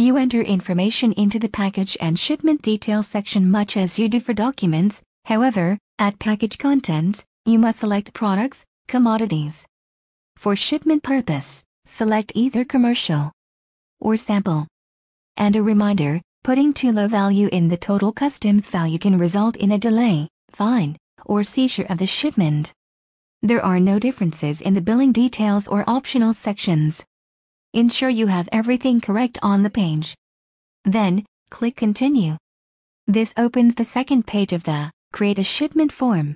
You enter information into the package and shipment details section much as you do for documents. However, at package contents, you must select products, commodities. For shipment purpose, select either commercial or sample. And a reminder, putting too low value in the total customs value can result in a delay, fine, or seizure of the shipment. There are no differences in the billing details or optional sections. Ensure you have everything correct on the page. Then, click Continue. This opens the second page of the Create a Shipment form.